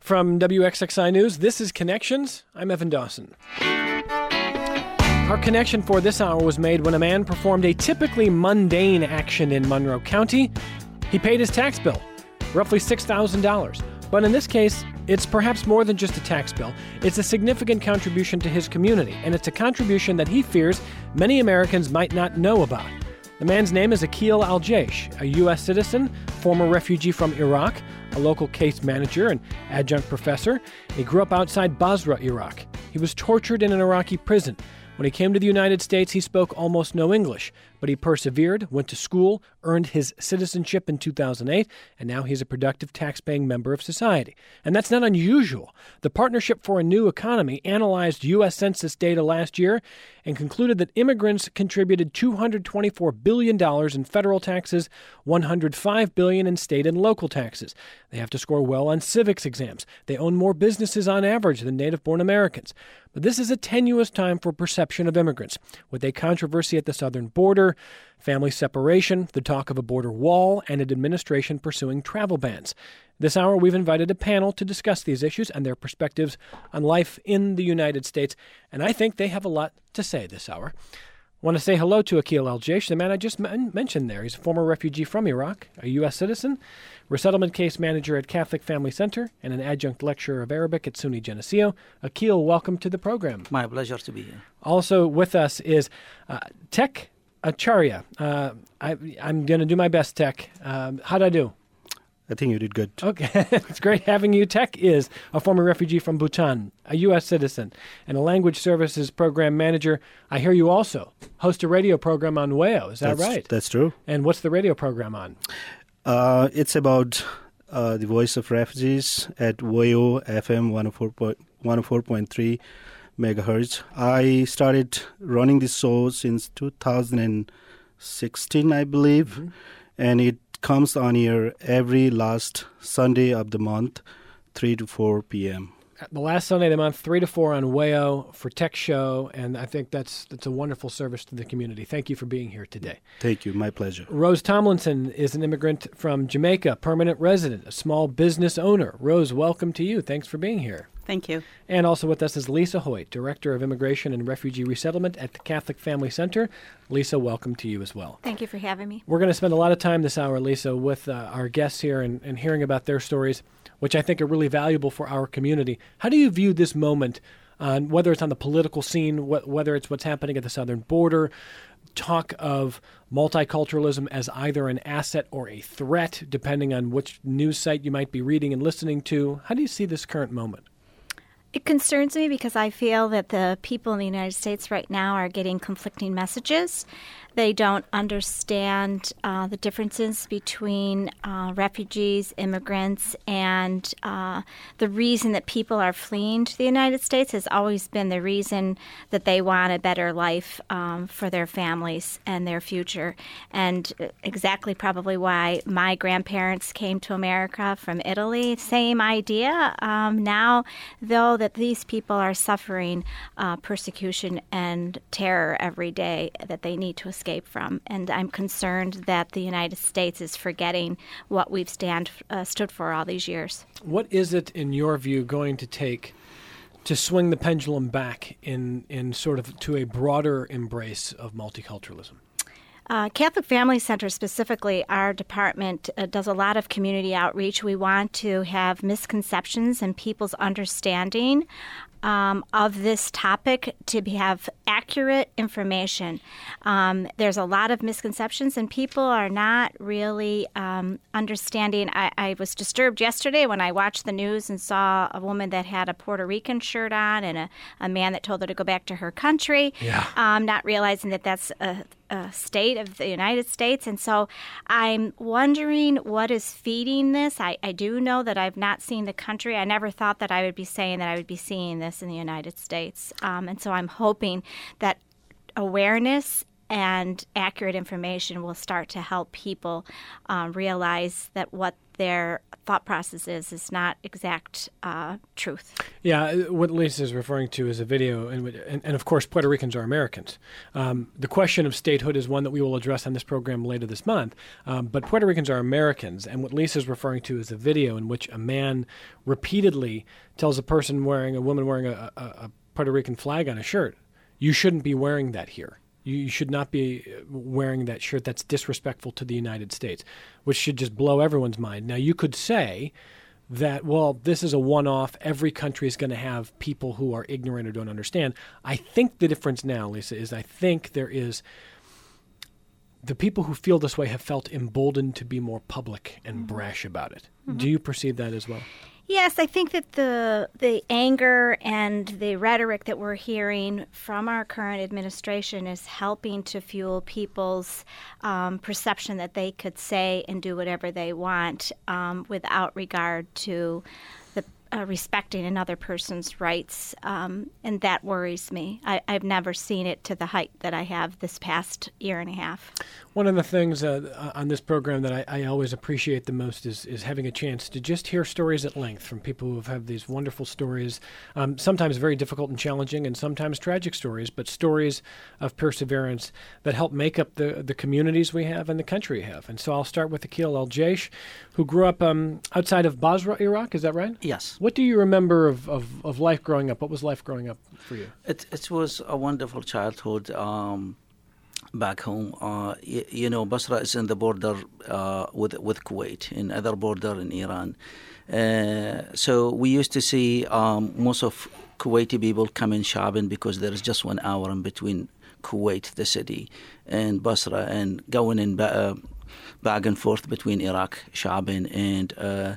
From WXXI News, this is Connections. I'm Evan Dawson. Our connection for this hour was made when a man performed a typically mundane action in Monroe County. He paid his tax bill, roughly $6,000. But in this case, it's perhaps more than just a tax bill. It's a significant contribution to his community, and it's a contribution that he fears many Americans might not know about. The man's name is Aqeel Al-Jaish, a U.S. citizen, former refugee from Iraq, a local case manager and adjunct professor. He grew up outside Basra, Iraq. He was tortured in an Iraqi prison. When he came to the United States, he spoke almost no English, but he persevered, went to school, earned his citizenship in 2008, and now he's a productive tax-paying member of society. And that's not unusual. The Partnership for a New Economy analyzed U.S. Census data last year and concluded that immigrants contributed $224 billion in federal taxes, $105 billion in state and local taxes. They have to score well on civics exams. They own more businesses on average than native-born Americans. But this is a tenuous time for perception of immigrants, with a controversy at the southern border, family separation, the talk of a border wall, and an administration pursuing travel bans. This hour, we've invited a panel to discuss these issues and their perspectives on life in the United States, and I think they have a lot to say this hour. I want to say hello to Aqeel Al-Jaish, the man I just mentioned there. He's a former refugee from Iraq, a U.S. citizen, resettlement case manager at Catholic Family Center, and an adjunct lecturer of Arabic at SUNY Geneseo. Aqeel, welcome to the program. My pleasure to be here. Also with us is Tek Acharya. I'm going to do my best, Tek. How'd I do? I think you did good. Okay. It's great having you. Tek is a former refugee from Bhutan, a U.S. citizen, and a language services program manager. I hear you also host a radio program on WAYO. Is that right? That's true. And what's the radio program on? It's about the voice of refugees at WAYO FM 104.3 megahertz. I started running this show since 2016, I believe, and it comes on here every last Sunday of the month, 3 to 4 p.m. The last Sunday of the month, 3 to 4 on WAYO for Tech Show, and I think that's a wonderful service to the community. Thank you for being here today. Thank you. My pleasure. Rose Tomlinson is an immigrant from Jamaica, permanent resident, a small business owner. Rose, welcome to you. Thanks for being here. Thank you. And also with us is Lisa Hoyt, Director of Immigration and Refugee Resettlement at the Catholic Family Center. Lisa, welcome to you as well. Thank you for having me. We're going to spend a lot of time this hour, Lisa, with our guests here and hearing about their stories, which I think are really valuable for our community. How do you view this moment, whether it's on the political scene, whether it's what's happening at the southern border, talk of multiculturalism as either an asset or a threat, depending on which news site you might be reading and listening to? How do you see this current moment? It concerns me because I feel that the people in the United States right now are getting conflicting messages. They don't understand the differences between refugees, immigrants, and the reason that people are fleeing to the United States has always been the reason that they want a better life for their families and their future. And exactly probably why my grandparents came to America from Italy. Same idea. Now, though, that these people are suffering persecution and terror every day that they need to escape from. And I'm concerned that the United States is forgetting what we've stood for all these years. What is it, in your view, going to take to swing the pendulum back in sort of to a broader embrace of multiculturalism? Catholic Family Center specifically, our department does a lot of community outreach. We want to have misconceptions and people's understanding of this topic to have accurate information. There's a lot of misconceptions, and people are not really understanding. I was disturbed yesterday when I watched the news and saw a woman that had a Puerto Rican shirt on and a man that told her to go back to her country, not realizing that that's a state of the United States. And so I'm wondering what is feeding this. I do know that I've not seen the country. I never thought that I would be saying that I would be seeing this in the United States. And so I'm hoping that awareness and accurate information will start to help people realize that what their thought process is not exact truth. Yeah, what Lisa is referring to is a video, and of course Puerto Ricans are Americans. The question of statehood is one that we will address on this program later this month, but Puerto Ricans are Americans, and what Lisa is referring to is a video in which a man repeatedly tells a woman wearing a Puerto Rican flag on a shirt, you shouldn't be wearing that here. You should not be wearing that shirt. That's disrespectful to the United States, which should just blow everyone's mind. Now, you could say that, well, this is a one-off. Every country is going to have people who are ignorant or don't understand. I think the difference now, Lisa, is I think there is the people who feel this way have felt emboldened to be more public and brash about it. Mm-hmm. Do you perceive that as well? Yes, I think that the anger and the rhetoric that we're hearing from our current administration is helping to fuel people's perception that they could say and do whatever they want without regard to the respecting another person's rights, and that worries me. I've never seen it to the height that I have this past year and a half. One of the things on this program that I always appreciate the most is having a chance to just hear stories at length from people who have these wonderful stories, sometimes very difficult and challenging and sometimes tragic stories, but stories of perseverance that help make up the communities we have and the country we have. And so I'll start with Akil El-Jaish, who grew up outside of Basra, Iraq. Is that right? Yes. What do you remember of life growing up? What was life growing up for you? It was a wonderful childhood back home. Basra is in the border with Kuwait, in other border in Iran. So we used to see most of Kuwaiti people coming shopping because there is just 1 hour in between Kuwait, the city, and Basra, and going in back and forth between Iraq shopping and.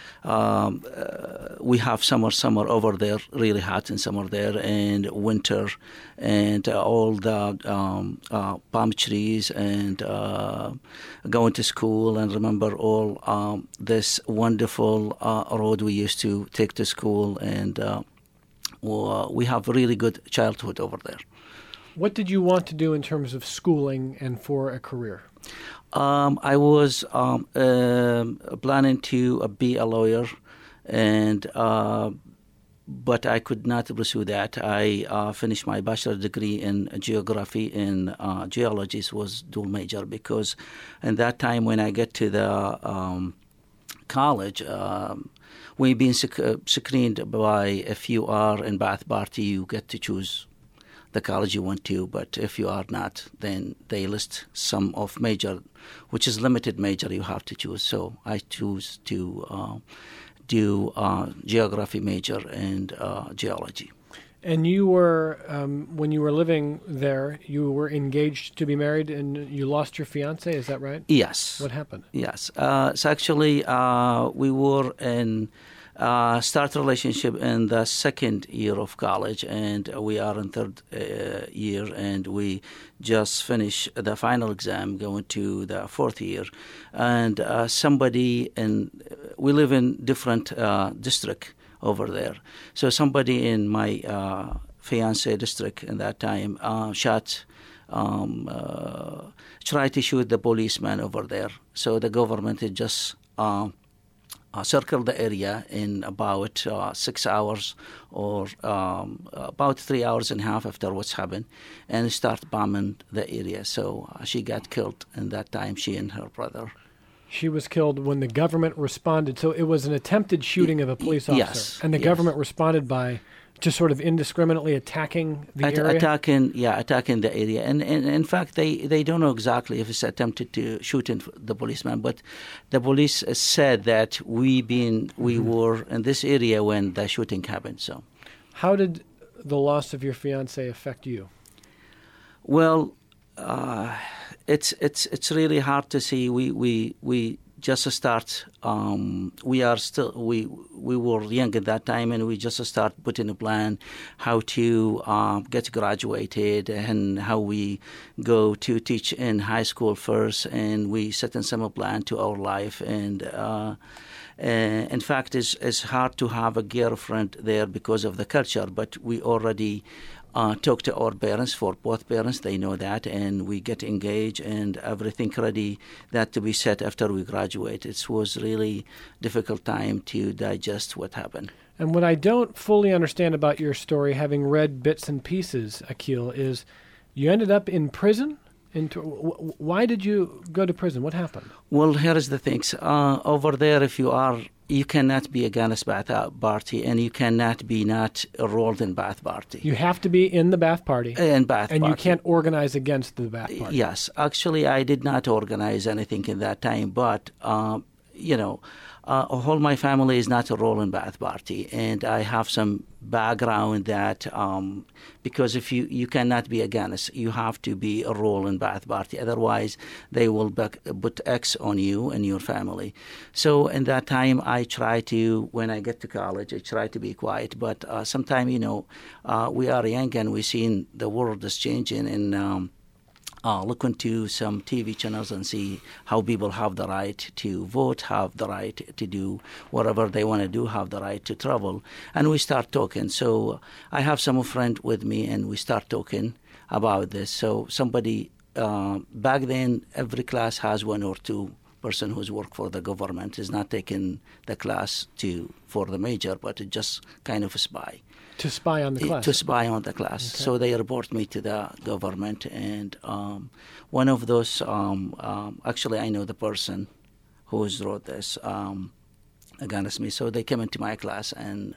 We have summer over there, really hot in summer there, and winter, and all the palm trees, and going to school, and remember all this wonderful road we used to take to school, and we have really good childhood over there. What did you want to do in terms of schooling and for a career? I was planning to be a lawyer, and but I could not pursue that. I finished my bachelor's degree in geography and geology was dual major because in that time when I get to the college, we've been screened by a few are in Ba'ath Party. You get to choose the college you want to, but if you are not, then they list some of major, which is limited major you have to choose. So I choose to do geography major and geology. And you were, when you were living there, you were engaged to be married and you lost your fiancé, is that right? Yes. What happened? Yes. So actually, we were in start relationship in the second year of college, and we are in third year, and we just finished the final exam, going to the fourth year. And we live in different district over there. So somebody in my fiancé district in that time tried to shoot the policeman over there. So the government had just circled the area in about 6 hours or about 3 hours and a half after what's happened, and start bombing the area. So she got killed in that time, she and her brother. She was killed when the government responded. So it was an attempted shooting of a police officer. Yes. And the government responded by just sort of indiscriminately attacking the area? Attacking the area. And in fact, they don't know exactly if it's attempted to shoot the policeman, but the police said that we were in this area when the shooting happened. So, how did the loss of your fiancé affect you? Well, it's really hard to see. We just start. We were young at that time, and we just start putting a plan how to get graduated and how we go to teach in high school first, and we set in some plan to our life. And in fact, it's hard to have a girlfriend there because of the culture, but we already talk to our parents, for both parents, they know that, and we get engaged and everything ready that to be set after we graduate. It was really difficult time to digest what happened. And what I don't fully understand about your story, having read bits and pieces, Akil, is you ended up in prison? Why did you go to prison? What happened? Well, here is the thing. Over there, if you cannot be against Ba'ath Party, and you cannot be not enrolled in Ba'ath Party. You have to be in the Ba'ath Party. In Ba'ath Party. And you can't organize against the Ba'ath Party. Yes. Actually, I did not organize anything in that time, but, all my family is not enrolled in Ba'ath Party, and I have some background that because if you cannot be against, you have to be enrolled in Ba'ath Party. Otherwise, they will put X on you and your family. So in that time, I try to, when I get to college, I try to be quiet. But sometimes, we are young and we've seen the world is changing, and look into some TV channels and see how people have the right to vote, have the right to do whatever they want to do, have the right to travel. And we start talking. So I have some friend with me, and we start talking about this. So somebody, back then, every class has one or two person who's worked for the government, is not taking the class for the major, but just kind of a spy. To spy on the class? To spy on the class. Okay. So they report me to the government, and one of those, actually I know the person who wrote this against me. So they came into my class, and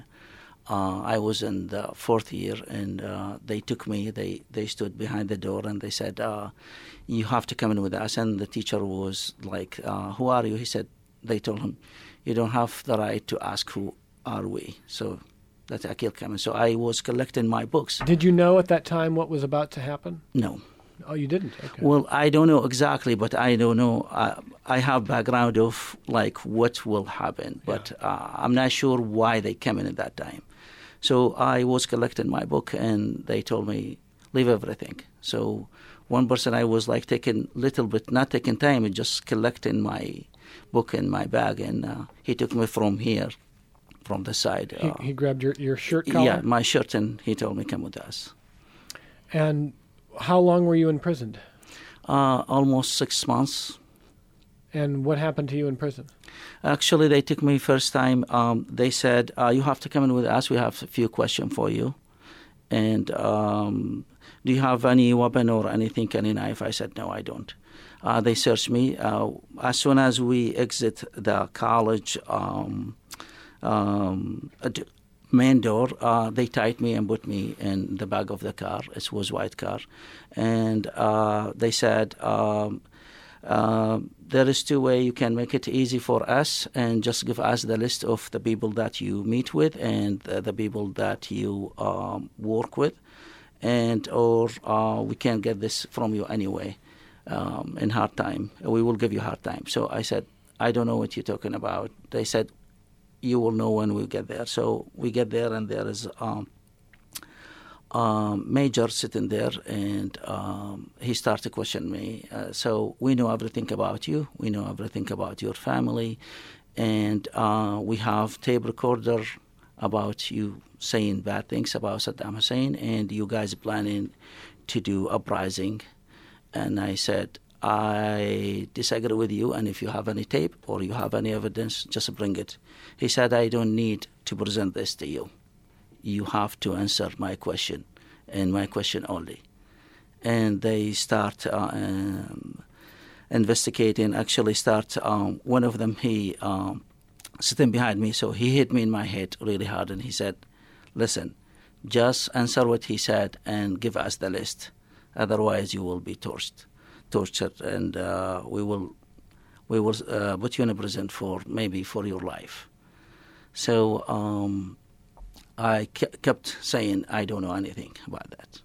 I was in the fourth year, and they took me, they stood behind the door, and they said, you have to come in with us. And the teacher was like, who are you? They told him, you don't have the right to ask who are we. So that's Akil Kamel. So I was collecting my books. Did you know at that time what was about to happen? No. Oh, you didn't? Okay. Well, I don't know exactly, but I don't know. I have background of like what will happen, but I'm not sure why they came in at that time. So I was collecting my book, and they told me, leave everything. So one person, I was like taking little bit, not taking time, and just collecting my book in my bag, and he took me from here. From the side. He grabbed your shirt collar? Yeah, my shirt, and he told me, come with us. And how long were you imprisoned? Almost 6 months. And what happened to you in prison? Actually, they took me first time. They said, you have to come in with us. We have a few questions for you. And do you have any weapon or anything, any knife? I said, no, I don't. They searched me. As soon as we exit the college main door, they tied me and put me in the back of the car. It was a white car. And they said, there is two ways you can make it easy for us, and just give us the list of the people that you meet with and the people that you work with, and or we can't get this from you anyway in hard time. We will give you hard time. So I said, I don't know what you're talking about. They said, you will know when we get there. So we get there, and there is major sitting there, and he started to question me. So we know everything about you. We know everything about your family, and we have tape recorder about you saying bad things about Saddam Hussein, and you guys planning to do uprising. And I said, I disagree with you, and if you have any tape or you have any evidence, just bring it. He said, I don't need to present this to you. You have to answer my question, and my question only. And they start investigating, actually one of them, he sitting behind me, so he hit me in my head really hard, and he said, listen, just answer what he said and give us the list. Otherwise, you will be tortured, and we will put you in a prison for your life. So I kept saying, I don't know anything about that.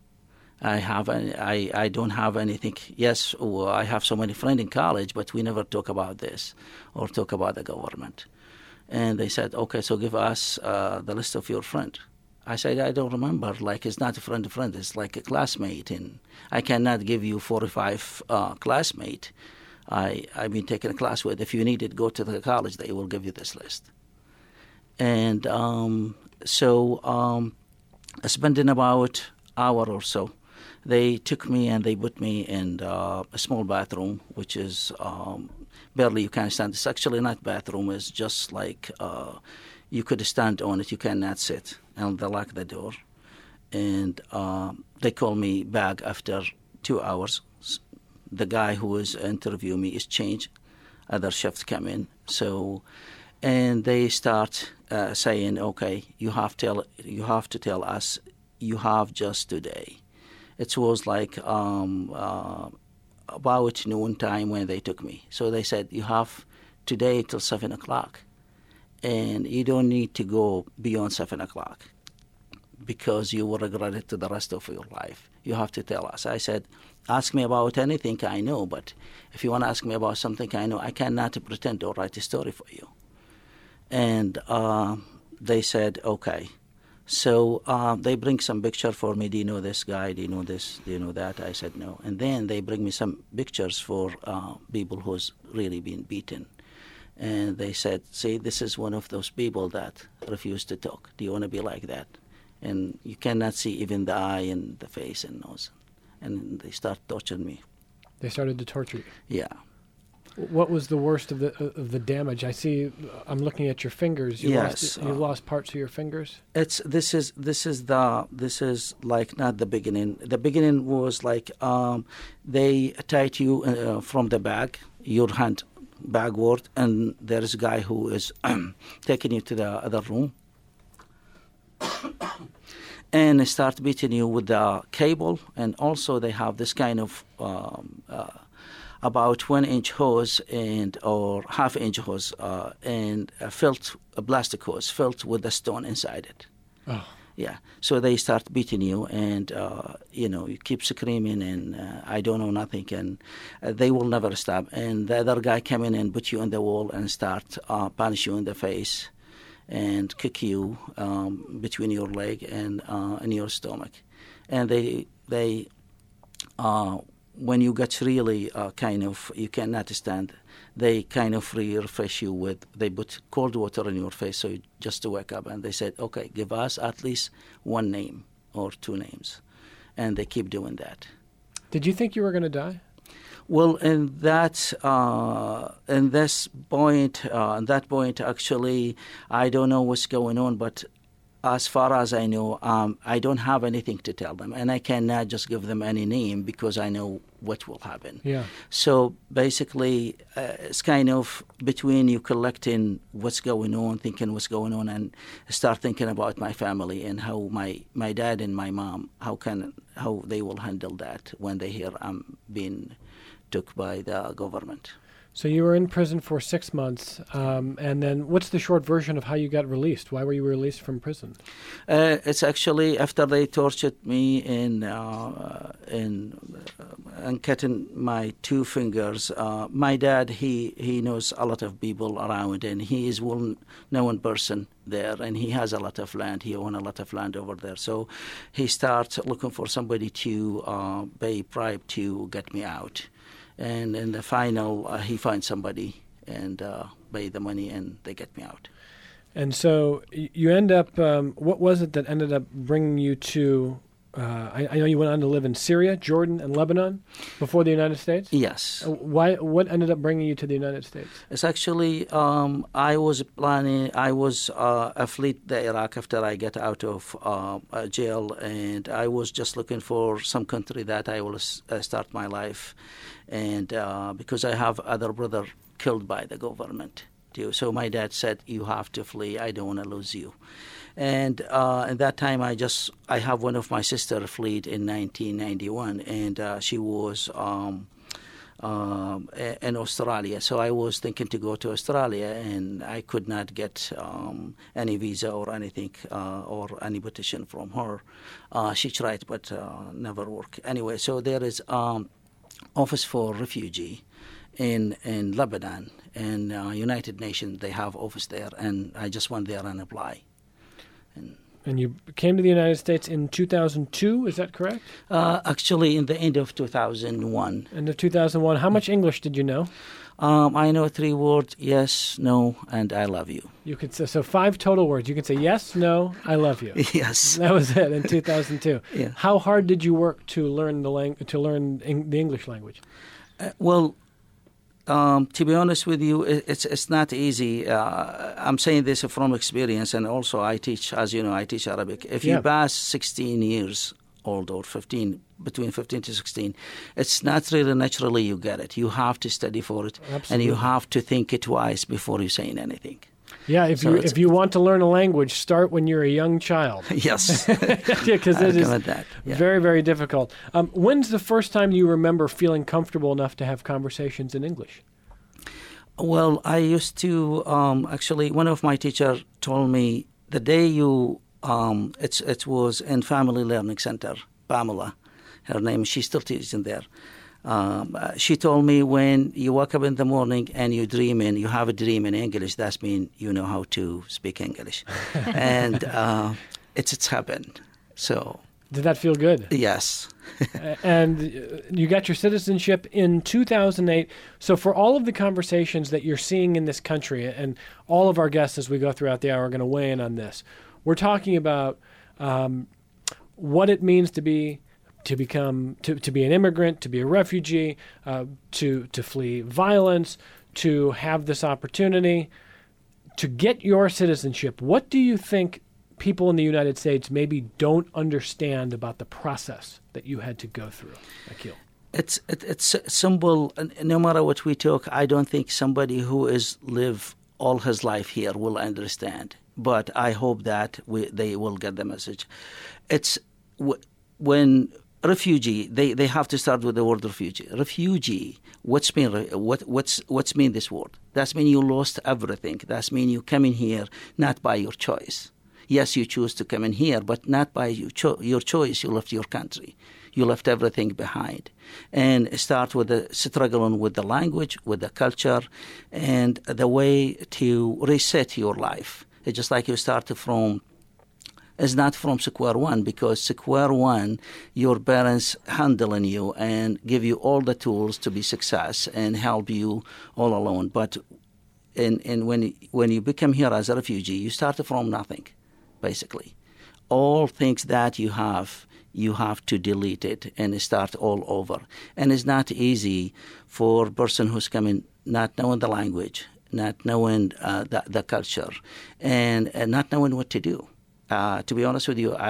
I don't have anything. Yes, I have so many friends in college, but we never talk about this or talk about the government. And they said, okay, so give us the list of your friends. I said, I don't remember. Like, it's not a friend, it's like a classmate. And I cannot give you 45 classmate I've been taking a class with. If you need it, go to the college. They will give you this list. And spending about hour or so, they took me and they put me in a small bathroom, which is barely you can stand. It's actually not bathroom. It's just like you could stand on it. You cannot sit. And they lock the door. And they call me back after 2 hours. The guy who was interviewing me is changed. Other shifts come in. And they start saying, okay, you have to tell us you have just today. It was like about noon time when they took me. So they said, you have today till 7 o'clock. And you don't need to go beyond 7 o'clock because you will regret it to the rest of your life. You have to tell us. I said, ask me about anything I know, but if you want to ask me about something I know, I cannot pretend or write a story for you. And they said, okay. So they bring some picture for me. Do you know this guy? Do you know this? Do you know that? I said no. And then they bring me some pictures for people who's really been beaten. And they said, see, this is one of those people that refuse to talk. Do you want to be like that? And you cannot see even the eye and the face and nose. And they start torturing me. They started to torture you? Yeah. What was the worst of the damage? I see. I'm looking at your fingers. You lost parts of your fingers. This is like not the beginning. The beginning was like they tied you from the back, your hand backward, and there is a guy who is taking you to the other room, and start beating you with the cable, and also they have this kind of about 1-inch hose or half-inch hose and a plastic hose filled with a stone inside it. Oh. Yeah. So they start beating you, and you keep screaming, and I don't know nothing, and they will never stop. And the other guy come in and put you on the wall and start punch you in the face and kick you between your leg and in your stomach. And they when you get really you cannot stand, they kind of refresh you with, they put cold water in your face so just to wake up. And they said, okay, give us at least one name or two names. And they keep doing that. Did you think you were going to die? Well, in that point, actually, I don't know what's going on, but as far as I know, I don't have anything to tell them, and I cannot just give them any name because I know what will happen. Yeah. So basically, it's kind of between you collecting what's going on, thinking what's going on, and start thinking about my family and how my dad and my mom, how they will handle that when they hear I'm being took by the government. So you were in prison for 6 months, and then what's the short version of how you got released? Why were you released from prison? It's actually after they tortured me and cutting my 2 fingers. My dad, he knows a lot of people around, and he is well-known person there, and he has a lot of land. He owns a lot of land over there. So he starts looking for somebody to pay bribe to get me out. And in the final, he finds somebody and pay the money, and they get me out. And so you end up, what was it that ended up bringing you to, I know you went on to live in Syria, Jordan, and Lebanon before the United States? Yes. What ended up bringing you to the United States? It's actually, I was fled the Iraq after I get out of jail, and I was just looking for some country that I will start my life. And because I have other brother killed by the government too. So my dad said, you have to flee. I don't want to lose you. And at that time, I have one of my sister fled in 1991, and she was in Australia. So I was thinking to go to Australia, and I could not get any visa or anything or any petition from her. She tried, but never worked. Anyway, so there is Office for Refugee in Lebanon, and United Nations, they have office there, and I just went there and apply. And you came to the United States in 2002, is that correct? Actually, in the end of 2001. End of 2001. How much English did you know? I know 3 words: yes, no, and I love you. You could say, so 5 total words. You can say yes, no, I love you. Yes. That was it in 2002. Yeah. How hard did you work to learn the English language? To be honest with you, it's not easy. I'm saying this from experience, and also I teach, as you know, I teach Arabic. If you pass 16 years old or 15, between 15 to 16, it's not really naturally you get it. You have to study for it, Absolutely. and you have to think it twice before you saying anything. Yeah, if you want to learn a language, start when you're a young child. Yes. Because it is Yeah. very, very difficult. When's the first time you remember feeling comfortable enough to have conversations in English? Well, I used to, actually, one of my teachers told me the day you, it was in Family Learning Center, Pamela, her name, she's still teaching there. She told me when you wake up in the morning and you have a dream in English, that means you know how to speak English. And it's happened. So. Did that feel good? Yes. And you got your citizenship in 2008. So for all of the conversations that you're seeing in this country, and all of our guests as we go throughout the hour are going to weigh in on this, we're talking about what it means to be an immigrant, to be a refugee, to flee violence, to have this opportunity, to get your citizenship. What do you think people in the United States maybe don't understand about the process that you had to go through, Akil? It's simple. No matter what we talk, I don't think somebody who is live all his life here will understand. But I hope that they will get the message. It's when refugee, they have to start with the word refugee. Refugee, what's mean this word? That means you lost everything. That means you come in here not by your choice. Yes, you choose to come in here, but not by your choice. You left your country. You left everything behind. And start with the struggling with the language, with the culture, and the way to reset your life. It's just like you started from, it's not from square one, because square one, your parents handling you and give you all the tools to be success and help you all alone. But when you become here as a refugee, you start from nothing. Basically, all things that you have to delete it and start all over. And it's not easy for a person who's coming not knowing the language, not knowing the culture, and not knowing what to do. To be honest with you,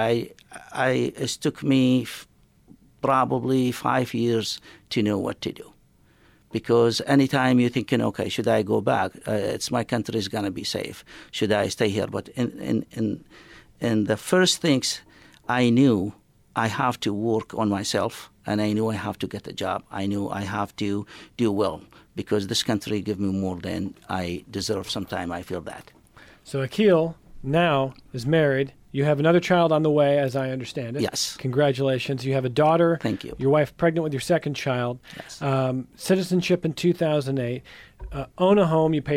it took me probably 5 years to know what to do. Because anytime you're thinking, okay, should I go back? It's my country is going to be safe. Should I stay here? But in the first things, I knew I have to work on myself, and I knew I have to get a job. I knew I have to do well, because this country give me more than I deserve. Sometime I feel that. So Akil now is married. You have another child on the way, as I understand it. Yes. Congratulations. You have a daughter. Thank you. Your wife pregnant with your second child. Yes. Citizenship in 2008. Own a home. You pay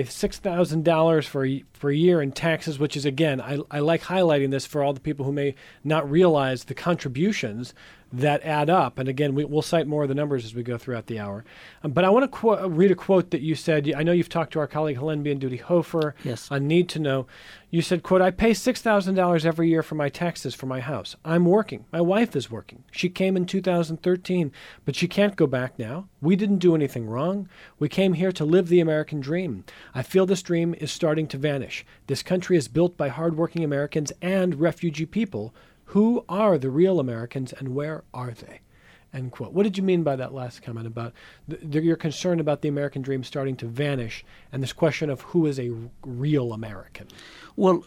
$6,000 for a year in taxes, which is, again, I like highlighting this for all the people who may not realize the contributions that add up. And again, we'll cite more of the numbers as we go throughout the hour. But I want to read a quote that you said. I know you've talked to our colleague Helene Bianduti Hofer on Need to Know. You said, quote, I pay $6,000 every year for my taxes for my house. I'm working. My wife is working. She came in 2013, but she can't go back now. We didn't do anything wrong. We came here to live the American dream. I feel this dream is starting to vanish. This country is built by hardworking Americans and refugee people. Who are the real Americans and where are they? End quote. What did you mean by that last comment about your concern about the American dream starting to vanish and this question of who is a real American? Well,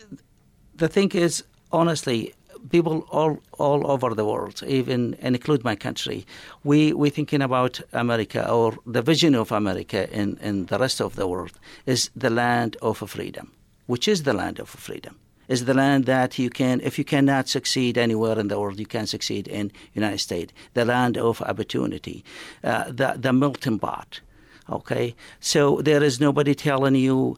the thing is, honestly, people all over the world, even and include my country, we thinking about America, or the vision of America in the rest of the world is the land of freedom, which is the land of freedom. Is the land that you can, if you cannot succeed anywhere in the world, you can succeed in United States. The land of opportunity, the melting pot. Okay, so there is nobody telling you.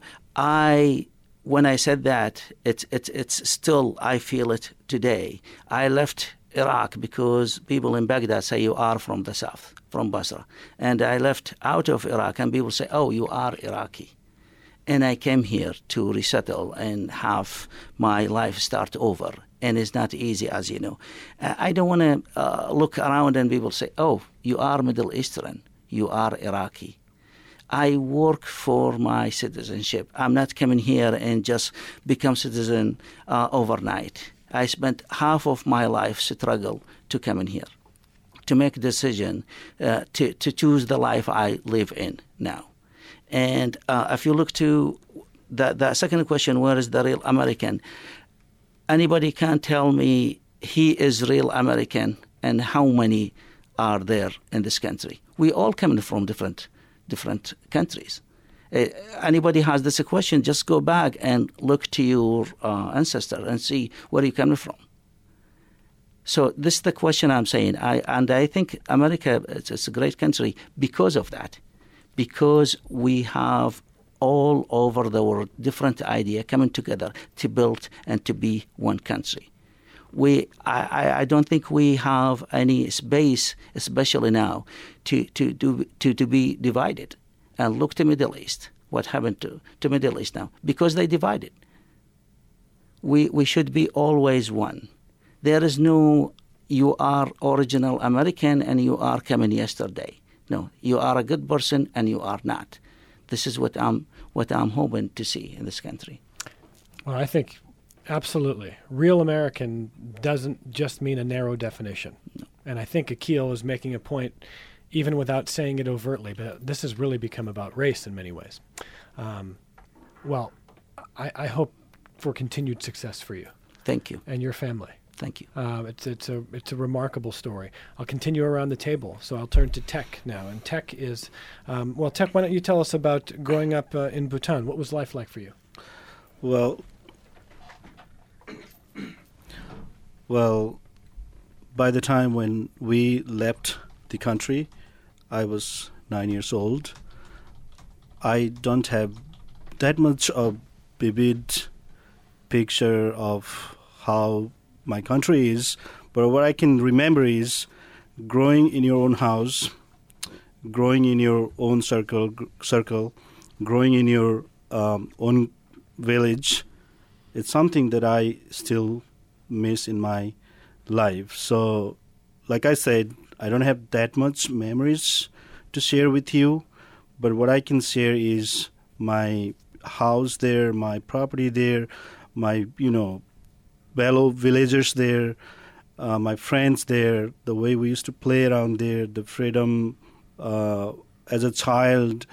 When I said that, it's still I feel it today. I left Iraq because people in Baghdad say you are from the south, from Basra. And I left out of Iraq and people say, oh, you are Iraqi. And I came here to resettle and have my life start over. And it's not easy, as you know. I don't want to look around and people say, oh, you are Middle Eastern, you are Iraqi. I work for my citizenship. I'm not coming here and just become citizen overnight. I spent half of my life struggle to come in here, to make a decision, to choose the life I live in now. And if you look to the second question, where is the real American? Anybody can tell me he is real American and how many are there in this country? We all come from different countries. Anybody has this question, just go back and look to your ancestor and see where you're coming from. So this is the question I'm saying. I think America it's a great country because of that, because we have all over the world different ideas coming together to build and to be one country. I don't think we have any space, especially now, to be divided. And look to Middle East. What happened to Middle East now? Because they divided. We should be always one. There is no you are original American and you are coming yesterday. No, you are a good person and you are not. This is what I'm hoping to see in this country. Well, I think absolutely. Real American doesn't just mean a narrow definition. No. And I think Akil is making a point, even without saying it overtly, but this has really become about race in many ways. Well, I hope for continued success for you. Thank you. And your family. Thank you. It's a remarkable story. I'll continue around the table, so I'll turn to Tek now. And Tek is, Tek, why don't you tell us about growing up in Bhutan? What was life like for you? Well, by the time when we left the country, I was 9 years old. I don't have that much of vivid picture of how my country is, but what I can remember is growing in your own house, growing in your own circle, growing in your own village. It's something that I still miss in my life. So, like I said, I don't have that much memories to share with you, but what I can share is my house there, my property there, my, fellow villagers there, my friends there, the way we used to play around there, the freedom as a child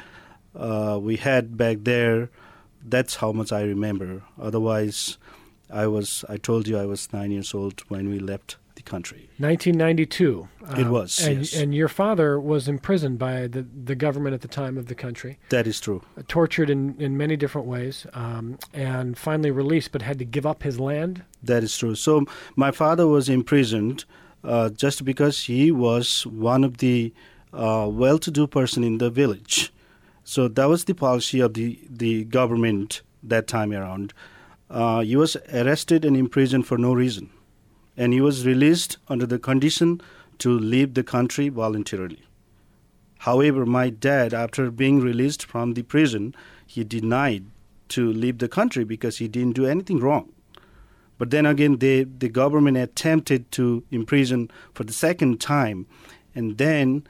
we had back there. That's how much I remember. Otherwise, I told you I was 9 years old when we left the country. 1992. It was, yes. And your father was imprisoned by the government at the time of the country. That is true. Tortured in many different ways, and finally released, but had to give up his land. That is true. So my father was imprisoned just because he was one of the well-to-do person in the village. So that was the policy of the government that time around. He was arrested and imprisoned for no reason. And he was released under the condition to leave the country voluntarily. However, my dad, after being released from the prison, he denied to leave the country because he didn't do anything wrong. But then again, the government attempted to imprison for the second time. And then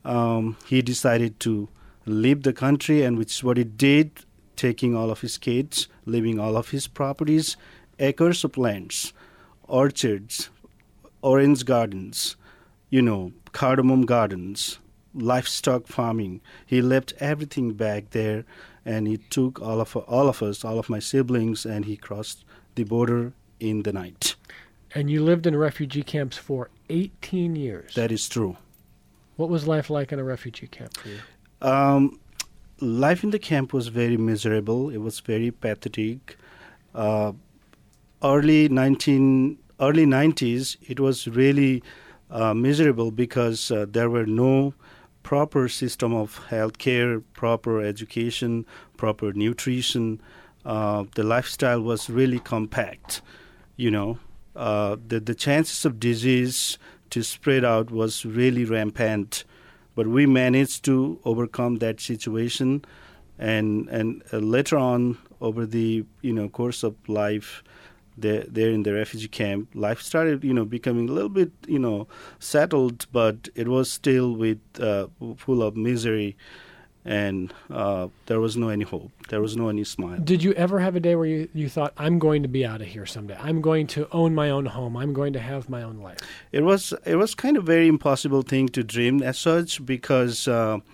he decided to leave the country, and which is what he did, taking all of his kids, leaving all of his properties, acres of lands, orchards, orange gardens, cardamom gardens, livestock farming. He left everything back there, and he took all of us, all of my siblings, and he crossed the border in the night. And you lived in refugee camps for 18 years. That is true. What was life like in a refugee camp for you? Life in the camp was very miserable. It was very pathetic. Early 90s, it was really miserable because there were no proper system of health care, proper education, proper nutrition. The lifestyle was really compact, the chances of disease to spread out was really rampant. But we managed to overcome that situation, and later on, over the course of life, there in the refugee camp, life started becoming a little bit settled, but it was still with full of misery, and there was no any hope. There was no any smile. Did you ever have a day where you thought, I'm going to be out of here someday? I'm going to own my own home. I'm going to have my own life. It was kind of very impossible thing to dream as such, because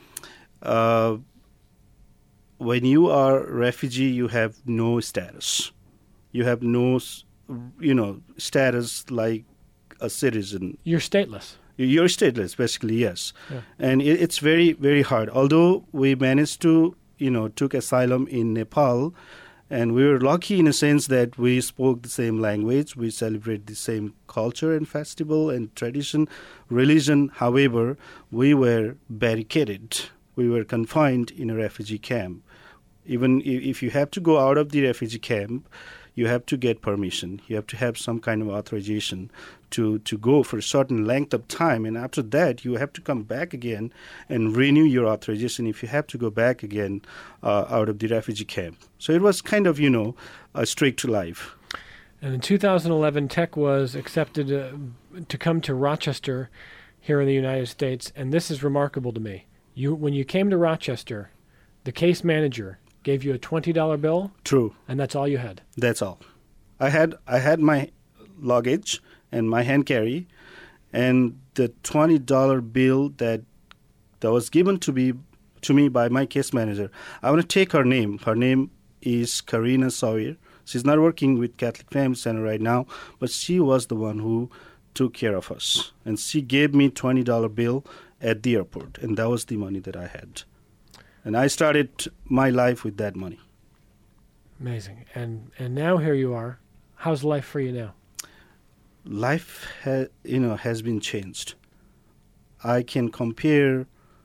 when you are a refugee, you have no status. You have no status like a citizen. You're stateless. You're stateless, basically, yes. Yeah. And it's very, very hard. Although we managed to, took asylum in Nepal, and we were lucky in a sense that we spoke the same language, we celebrate the same culture and festival and tradition, religion. However, we were barricaded. We were confined in a refugee camp. Even if you have to go out of the refugee camp, you have to get permission. You have to have some kind of authorization to go for a certain length of time. And after that, you have to come back again and renew your authorization if you have to go back again out of the refugee camp. So it was kind of, a strict life. And in 2011, Tech was accepted to come to Rochester here in the United States. And this is remarkable to me. When you came to Rochester, the case manager gave you a $20 bill? True. And that's all you had? That's all. I had my luggage and my hand carry, and the $20 bill that was given to me by my case manager. I want to take her name. Her name is Karina Sawyer. She's not working with Catholic Family Center right now, but she was the one who took care of us. And she gave me $20 bill at the airport, and that was the money that I had. And I started my life with that money. Amazing. And now here you are. How's life for you now? Life has been changed. I can compare,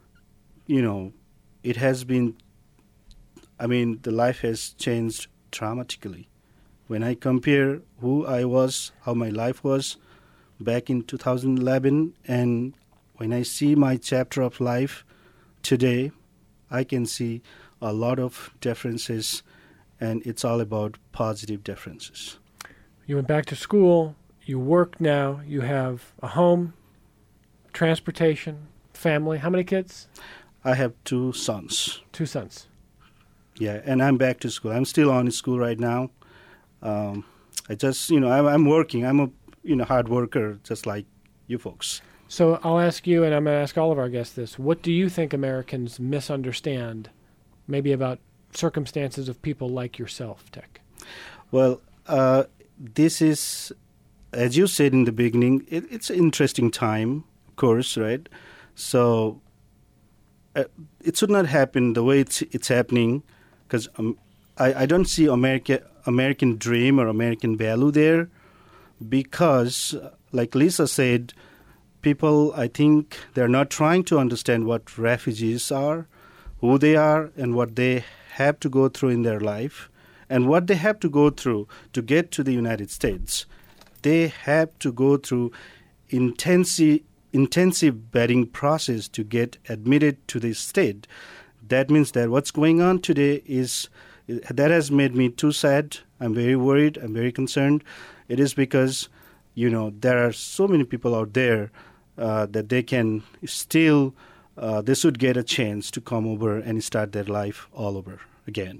it has been, the life has changed dramatically. When I compare who I was, how my life was back in 2011, and when I see my chapter of life today, I can see a lot of differences, and it's all about positive differences. You went back to school, you work now, you have a home, transportation, family. How many kids? I have 2 sons. 2 sons. Yeah, and I'm back to school. I'm still on school right now. I just, I'm working. I'm a hard worker, just like you folks. So I'll ask you, and I'm going to ask all of our guests this. What do you think Americans misunderstand, maybe about circumstances of people like yourself, Tech? Well, this is, as you said in the beginning, it's an interesting time, of course, right? So it should not happen the way it's happening, because I don't see American dream or American value there, because, like Lisa said, people, I think, they're not trying to understand what refugees are, who they are, and what they have to go through in their life, and what they have to go through to get to the United States. They have to go through intensive vetting process to get admitted to the state. That means that what's going on today that has made me too sad. I'm very worried. I'm very concerned. It is because, there are so many people out there that they can still, they should get a chance to come over and start their life all over again.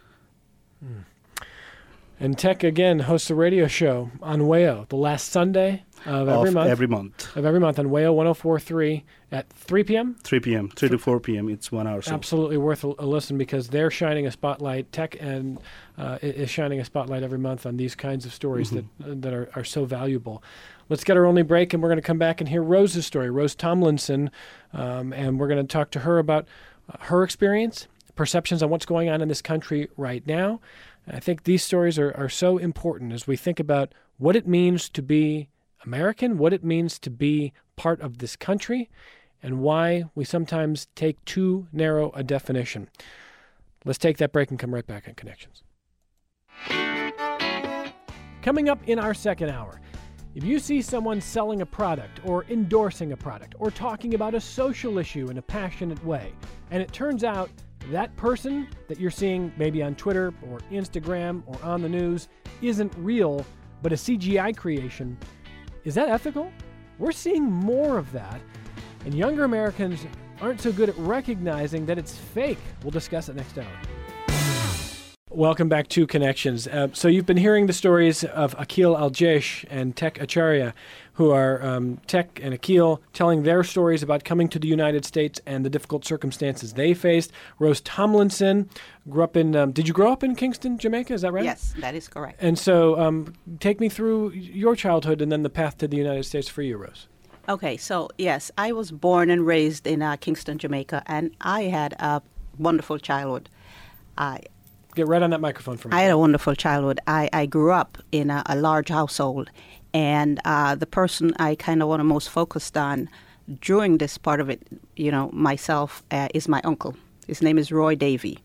And Tech, again, hosts a radio show on WAYO the last Sunday of every month. Of every month on WAYO 104.3 at 3 p.m.? 3 p.m., 3 to 4 p.m. It's 1 hour. Absolutely worth a listen, because they're shining a spotlight. Tech and is shining a spotlight every month on these kinds of stories that are so valuable. Let's get our only break, and we're going to come back and hear Rose's story, Rose Tomlinson, and we're going to talk to her about her experience, perceptions on what's going on in this country right now. I think these stories are so important as we think about what it means to be American, what it means to be part of this country, and why we sometimes take too narrow a definition. Let's take that break and come right back on Connections. Coming up in our second hour, If you see someone selling a product or endorsing a product or talking about a social issue in a passionate way, and it turns out that person that you're seeing maybe on Twitter or Instagram or on the news isn't real, but a CGI creation, is that ethical? We're seeing more of that, and younger Americans aren't so good at recognizing that it's fake. We'll discuss it next hour. Welcome back to Connections. So you've been hearing the stories of Akhil Al-Jaish and Tek Acharya, who are Tek and Akhil telling their stories about coming to the United States and the difficult circumstances they faced. Rose Tomlinson grew up in, did you grow up in Kingston, Jamaica? Is that right? Yes, that is correct. And so take me through your childhood and then the path to the United States for you, Rose. Okay, so yes, I was born and raised in Kingston, Jamaica, and I had a wonderful childhood. Get right on that microphone for me. I had a wonderful childhood. I grew up in a large household, and the person I kind of want to most focused on during this part of it, myself, is my uncle. His name is Roy Davey.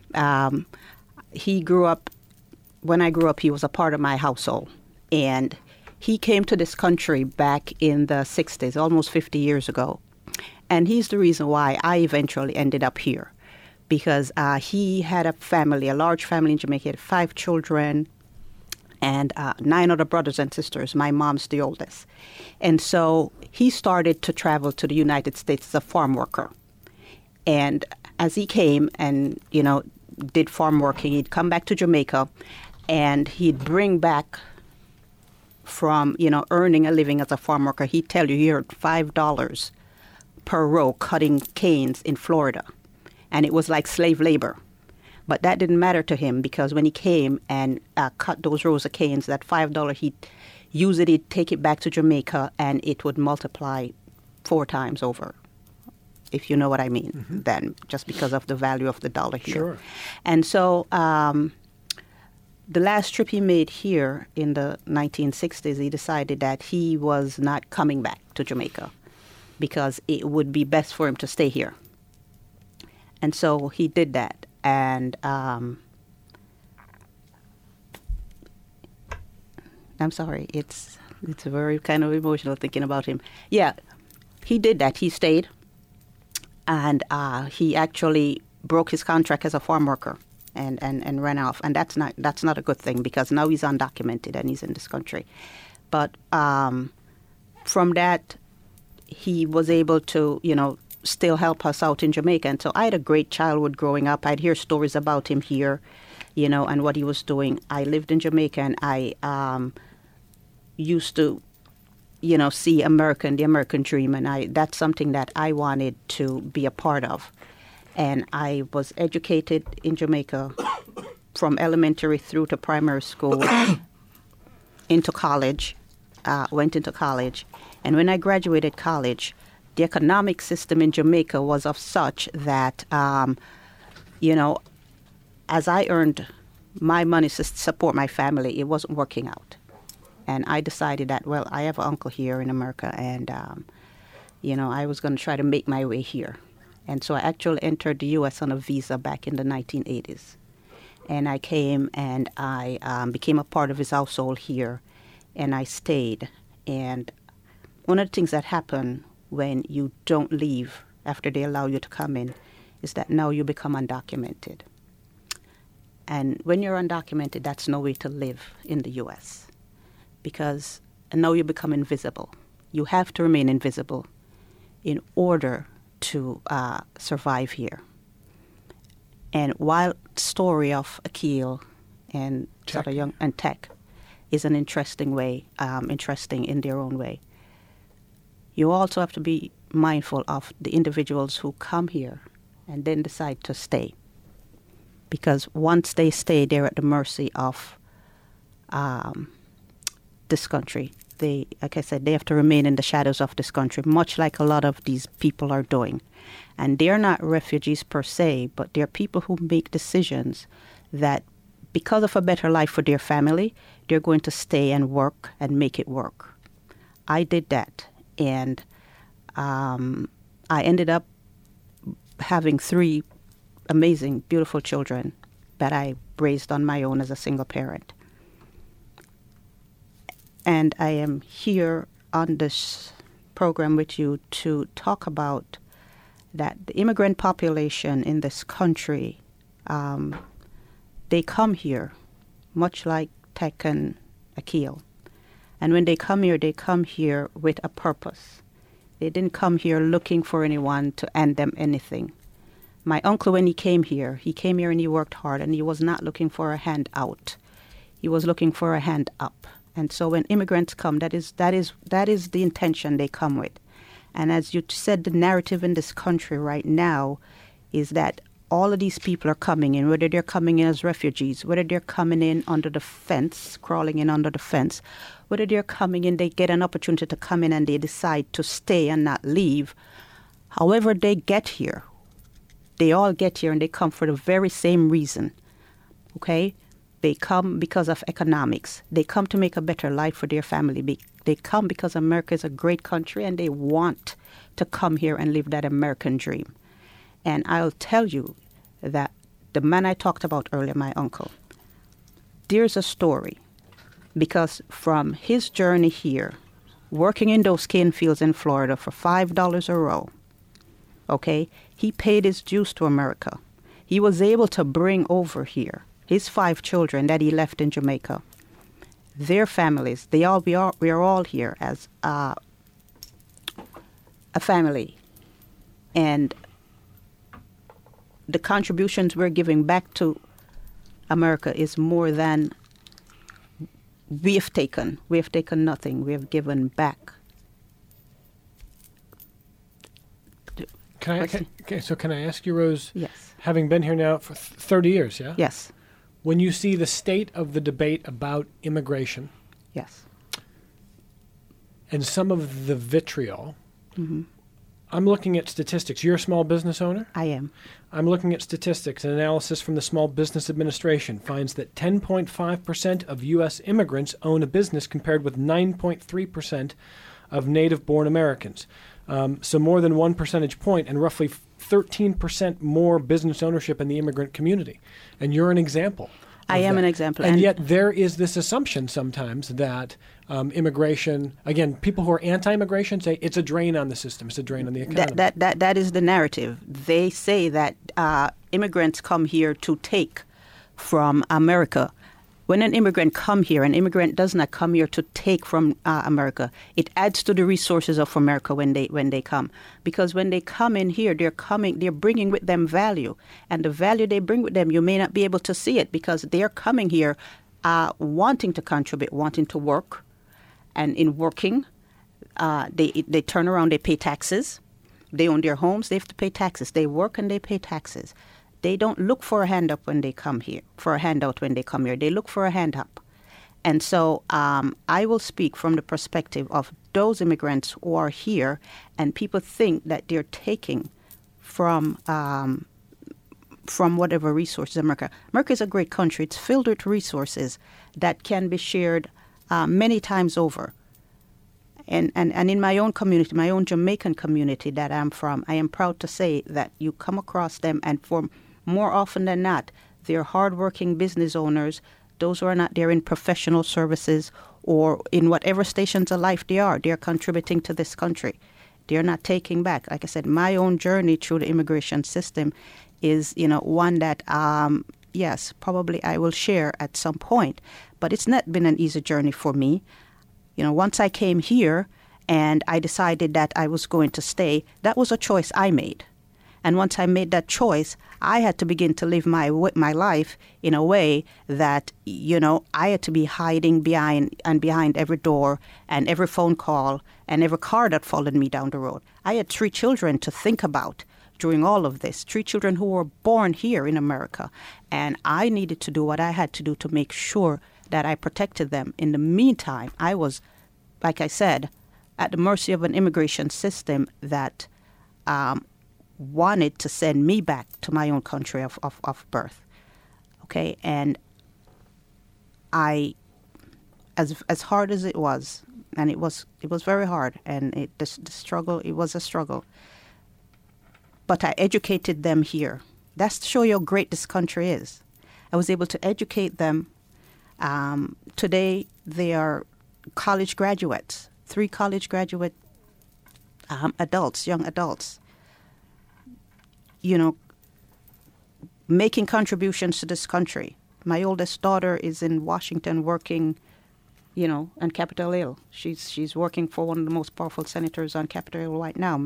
He grew up, when I grew up, he was a part of my household, and he came to this country back in the 60s, almost 50 years ago, and he's the reason why I eventually ended up here. Because he had a large family in Jamaica. He had 5 children and 9 other brothers and sisters. My mom's the oldest. And so he started to travel to the United States as a farm worker. And as he came and, did farm working, he'd come back to Jamaica and he'd bring back from, earning a living as a farm worker. He'd tell you he earned $5 per row cutting canes in Florida. And it was like slave labor. But that didn't matter to him because when he came and cut those rows of canes, that $5, he'd use it, he'd take it back to Jamaica, and it would multiply 4 times over, if you know what I mean, then, just because of the value of the dollar here. Sure. And so the last trip he made here in the 1960s, he decided that he was not coming back to Jamaica because it would be best for him to stay here. And so he did that, and I'm sorry, it's very kind of emotional thinking about him. Yeah, he did that. He stayed, and he actually broke his contract as a farm worker and ran off. And that's not a good thing because now he's undocumented and he's in this country. But from that, he was able to, still help us out in Jamaica. And so I had a great childhood growing up. I'd hear stories about him here, and what he was doing. I lived in Jamaica, and I used to, see the American dream, and that's something that I wanted to be a part of. And I was educated in Jamaica from elementary through to primary school, into college, went into college. And when I graduated college, the economic system in Jamaica was of such that, as I earned my money to support my family, it wasn't working out. And I decided that, well, I have an uncle here in America, and, I was going to try to make my way here. And so I actually entered the U.S. on a visa back in the 1980s. And I came and I became a part of his household here, and I stayed. And one of the things that happened when you don't leave after they allow you to come in is that now you become undocumented. And when you're undocumented, that's no way to live in the U.S. because now you become invisible. You have to remain invisible in order to survive here. And while the story of Akhil and Tek is an interesting in their own way, you also have to be mindful of the individuals who come here and then decide to stay. Because once they stay, they're at the mercy of this country. Like I said, they have to remain in the shadows of this country, much like a lot of these people are doing. And they're not refugees per se, but they're people who make decisions that because of a better life for their family, they're going to stay and work and make it work. I did that. And I ended up having 3 amazing, beautiful children that I raised on my own as a single parent. and I am here on this program with you to talk about that the immigrant population in this country, they come here, much like Tech and Akil. And when they come here with a purpose. They didn't come here looking for anyone to hand them anything. My uncle, when he came here and he worked hard, and he was not looking for a hand out. He was looking for a hand up. And so when immigrants come, that is the intention they come with. And as you said, the narrative in this country right now is that all of these people are coming in, whether they're coming in as refugees, whether they're coming in under the fence, crawling in under the fence, whether they're coming in, they get an opportunity to come in and they decide to stay and not leave. However they get here, they all get here and they come for the very same reason, okay? They come because of economics. They come to make a better life for their family. They come because America is a great country and they want to come here and live that American dream. And I'll tell you that the man I talked about earlier, my uncle, there's a story. Because from his journey here, working in those cane fields in Florida for $5 a row, okay, he paid his dues to America. He was able to bring over here his 5 children that he left in Jamaica, their families. We are all here as a family. And the contributions we're giving back to America is more than we have taken. We have taken nothing. We have given back. Can I ask you, Rose? Yes. Having been here now for 30 years, yeah? Yes. When you see the state of the debate about immigration, yes, and some of the vitriol, I'm looking at statistics. You're a small business owner? I am. I'm looking at statistics. An analysis from the Small Business Administration finds that 10.5% of U.S. immigrants own a business compared with 9.3% of native-born Americans. So more than 1 percentage point and roughly 13% more business ownership in the immigrant community. And you're an example. I am an example. And yet there is this assumption sometimes that immigration, again, people who are anti-immigration say it's a drain on the system, it's a drain on the economy. That is the narrative. They say that immigrants come here to take from America. When an immigrant come here, an immigrant does not come here to take from America. It adds to the resources of America when they come, because when they come in here, they're bringing with them value, and the value they bring with them, you may not be able to see it because they're coming here, wanting to contribute, wanting to work, and in working, they turn around, they pay taxes, they own their homes, they have to pay taxes, they work and they pay taxes. They don't look for a hand up when they come here, for a handout when they come here. They look for a hand up. And so I will speak from the perspective of those immigrants who are here, and people think that they're taking from whatever resources America. America is a great country. It's filled with resources that can be shared many times over. And in my own community, my own Jamaican community that I'm from, I am proud to say that you come across them, and for more often than not, they're hardworking business owners, those who are not there in professional services or in whatever stations of life they're contributing to this country. They're not taking back. Like I said, my own journey through the immigration system is, one that, yes, probably I will share at some point. But it's not been an easy journey for me. Once I came here and I decided that I was going to stay, that was a choice I made. And once I made that choice, I had to begin to live my life in a way that, I had to be hiding behind every door and every phone call and every car that followed me down the road. I had 3 children to think about during all of this, 3 children who were born here in America. And I needed to do what I had to do to make sure that I protected them. In the meantime, I was, like I said, at the mercy of an immigration system that wanted to send me back to my own country of birth. Okay, and I, as hard as it was, and it was very hard, and the struggle, it was a struggle. But I educated them here. That's to show you how great this country is. I was able to educate them. Today, they are college graduates, 3 college graduate adults, young adults, making contributions to this country. My oldest daughter is in Washington working, on Capitol Hill. She's working for one of the most powerful senators on Capitol Hill right now.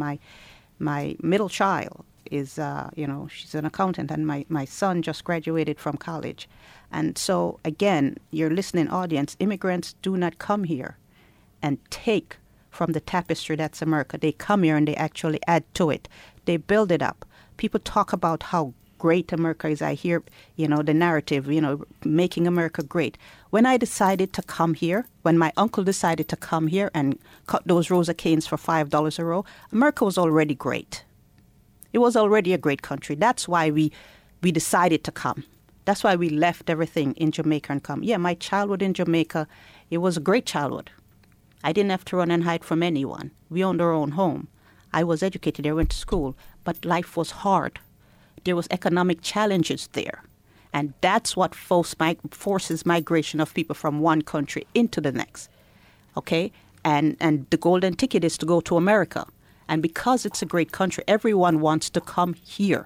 My middle child is, she's an accountant, and my son just graduated from college. And so, again, your listening audience, immigrants do not come here and take from the tapestry that's America. They come here and they actually add to it. They build it up. People talk about how great America is. I hear, the narrative, making America great. When I decided to come here, when my uncle decided to come here and cut those Rosa canes for $5 a row, America was already great. It was already a great country. That's why we decided to come. That's why we left everything in Jamaica and come. Yeah, my childhood in Jamaica, it was a great childhood. I didn't have to run and hide from anyone. We owned our own home. I was educated. I went to school. But life was hard. There was economic challenges there. And that's what forces migration of people from one country into the next. Okay? And the golden ticket is to go to America. And because it's a great country, everyone wants to come here.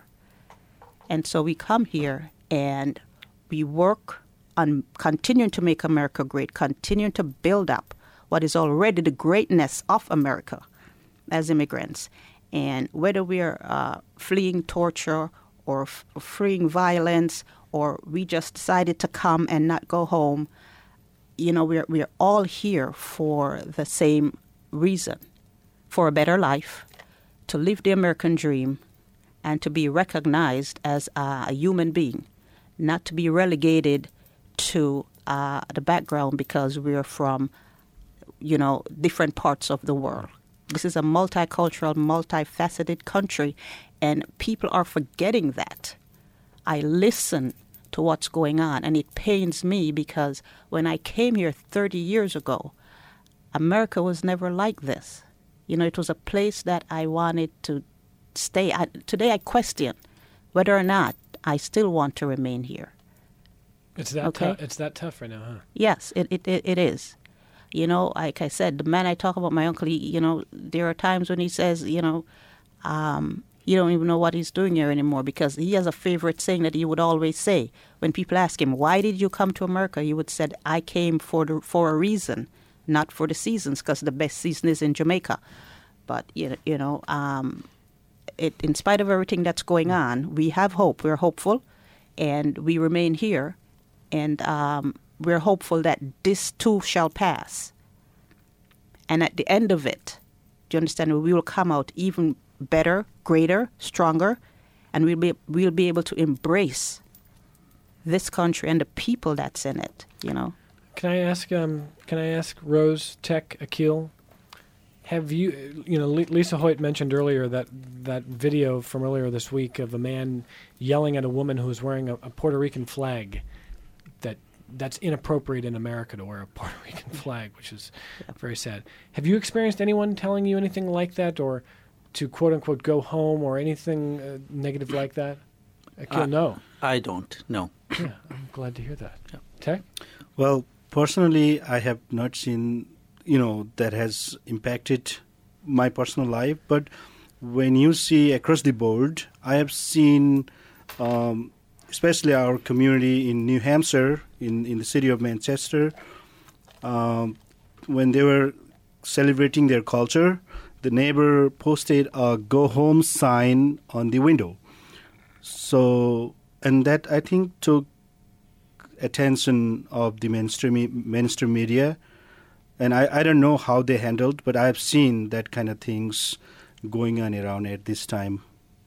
And so we come here and we work on continuing to make America great, continuing to build up what is already the greatness of America as immigrants. And whether we are fleeing torture or fleeing violence, or we just decided to come and not go home, we're all here for the same reason, for a better life, to live the American dream, and to be recognized as a human being, not to be relegated to the background because we're from, different parts of the world. This is a multicultural, multifaceted country, and people are forgetting that. I listen to what's going on, and it pains me because when I came here 30 years ago, America was never like this. It was a place that I wanted to stay. Today I question whether or not I still want to remain here. It's that tough. It's that tough right now, huh? Yes, it is. Like I said, the man I talk about, my uncle, there are times when he says, you don't even know what he's doing here anymore, because he has a favorite saying that he would always say. When people ask him, why did you come to America? He would say, I came for a reason, not for the seasons, because the best season is in Jamaica. But, in spite of everything that's going on, we have hope. We're hopeful, and we remain here. And we're hopeful that this too shall pass. And at the end of it, do you understand, we will come out even better, greater, stronger, and we'll be able to embrace this country and the people that's in it, Can I ask Rose, Tech, Akil, have you, Lisa Hoyt mentioned earlier that video from earlier this week of a man yelling at a woman who was wearing a Puerto Rican flag, that's inappropriate in America to wear a Puerto Rican flag, which is very sad. Have you experienced anyone telling you anything like that, or to quote-unquote go home, or anything negative like that? Akil, no. I don't, no. Yeah, I'm glad to hear that. Yeah. Tech? Well, personally, I have not seen, that has impacted my personal life. But when you see across the board, I have seen, especially our community in New Hampshire, in the city of Manchester, when they were celebrating their culture, the neighbor posted a go home sign on the window. So, and that I think took attention of the mainstream media. And I don't know how they handled, but I've seen that kind of things going on around at this time.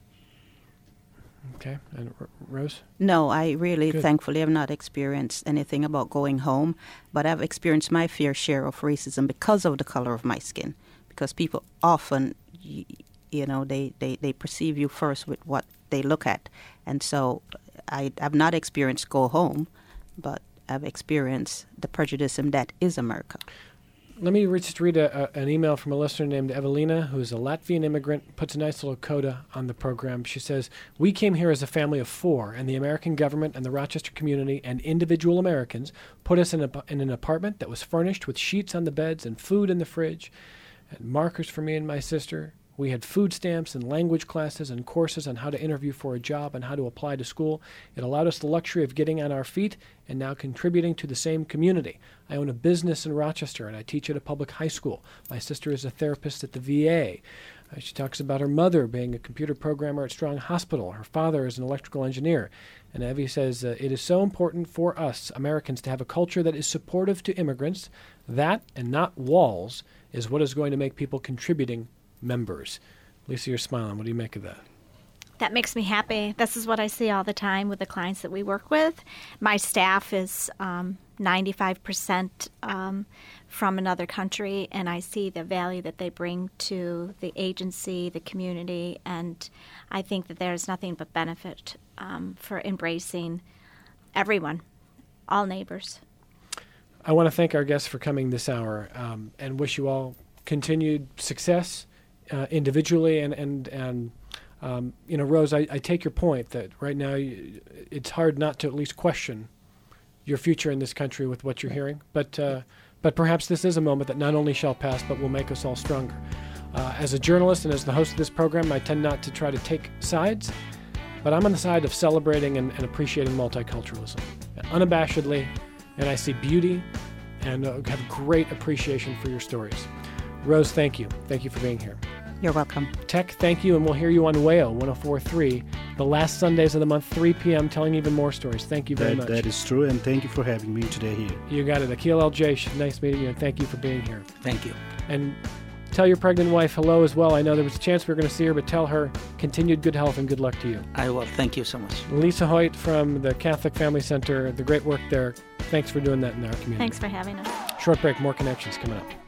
Okay. And Rose? No, I really, thankfully, have not experienced anything about going home, but I've experienced my fair share of racism because of the color of my skin. Because people often, they perceive you first with what they look at. And so I've not experienced go home, but I've experienced the prejudice that is America. Let me just read an email from a listener named Evelina, who's a Latvian immigrant, puts a nice little coda on the program. She says, "We came here as a family of 4, and the American government and the Rochester community and individual Americans put us in an apartment that was furnished with sheets on the beds and food in the fridge and markers for me and my sister. We had food stamps and language classes and courses on how to interview for a job and how to apply to school. It allowed us the luxury of getting on our feet and now contributing to the same community. I own a business in Rochester, and I teach at a public high school. My sister is a therapist at the VA. She talks about her mother being a computer programmer at Strong Hospital. Her father is an electrical engineer. And Evie says, it is so important for us Americans to have a culture that is supportive to immigrants. That, and not walls, is what is going to make people contributing members." Lisa, you're smiling. What do you make of that? That makes me happy. This is what I see all the time with the clients that we work with. My staff is 95% from another country, and I see the value that they bring to the agency, the community, and I think that there's nothing but benefit for embracing everyone, all neighbors. I want to thank our guests for coming this hour and wish you all continued success individually and Rose, I take your point that right now it's hard not to at least question your future in this country with what you're hearing, but perhaps this is a moment that not only shall pass but will make us all stronger. As a journalist and as the host of this program, I tend not to try to take sides, but I'm on the side of celebrating and appreciating multiculturalism unabashedly, and I see beauty and have great appreciation for your stories. Rose, thank you. Thank you for being here. You're welcome. Tech, thank you, and we'll hear you on WAYO 104.3 the last Sundays of the month, 3 p.m., telling even more stories. Thank you very much. That is true, and thank you for having me today here. You got it. Akil L.J., nice meeting you, and thank you for being here. Thank you. And tell your pregnant wife hello as well. I know there was a chance we were going to see her, but tell her continued good health and good luck to you. I will. Thank you so much. Lisa Hoyt from the Catholic Family Center, the great work there. Thanks for doing that in our community. Thanks for having us. Short break, more connections coming up.